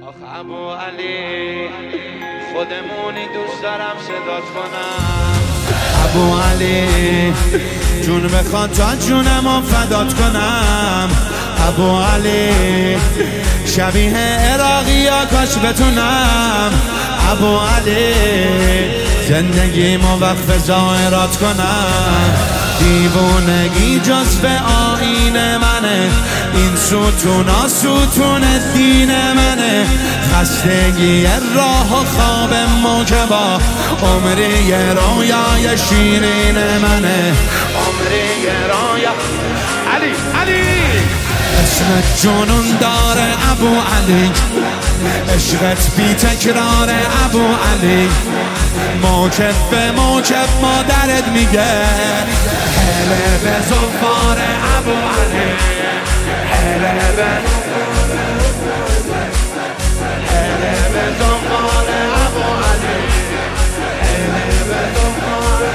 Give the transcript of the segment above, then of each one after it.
آخ ابو علی خودمونی دوست دارم صدات کنم. ابو علی جون بخواد تا جونمو فدات کنم. ابو علی شبیه عراقی ها کاش بتونم. ابو علی زندگیمو وقف ظاهرات کنم. دیوونگی جزو آیین منه، این ستونا ستون دین منه. خستگی راه و خواب موجبا عمری رویای شیرین منه. عمری رویا علی اسمت جنون داره ابو علی، عشقت بی تکرار ابو علی. موجب به موجب مادرت میگه هله به زفار ابو علی. هله به زفار ابو علی. هله به زفار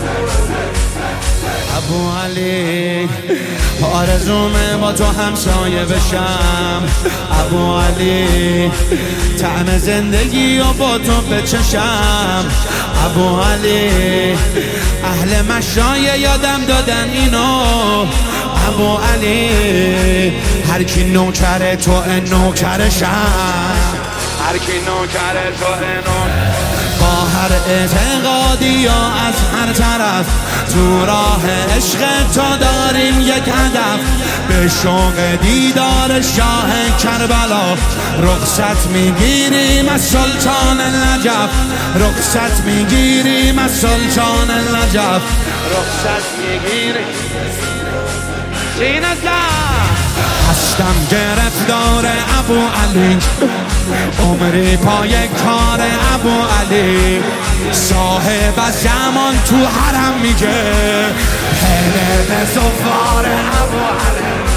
ابو علی. آرزومه با تو همسایه بشم ابو علی. طعم زندگی و با تو بچشم ابو علی. اهل مشایه یادم دادن اینو ابو علی. هر کی نوکر تو نوکرشم. هر کی نوکر تو با هر اعتقادی یا از هر طرف تو راه عشق تو داریم یک هدف. به شوق دیدار شاه کربلا رخصت میگیریم از سلطان نجف. رخصت میگیریم از سلطان نجف. رخصت میگیریم سین از هستم گرفتار ابو علی. عمری پای کار ابو علی. صاحب زمان تو حرم میگه هله به زفار ابو علی.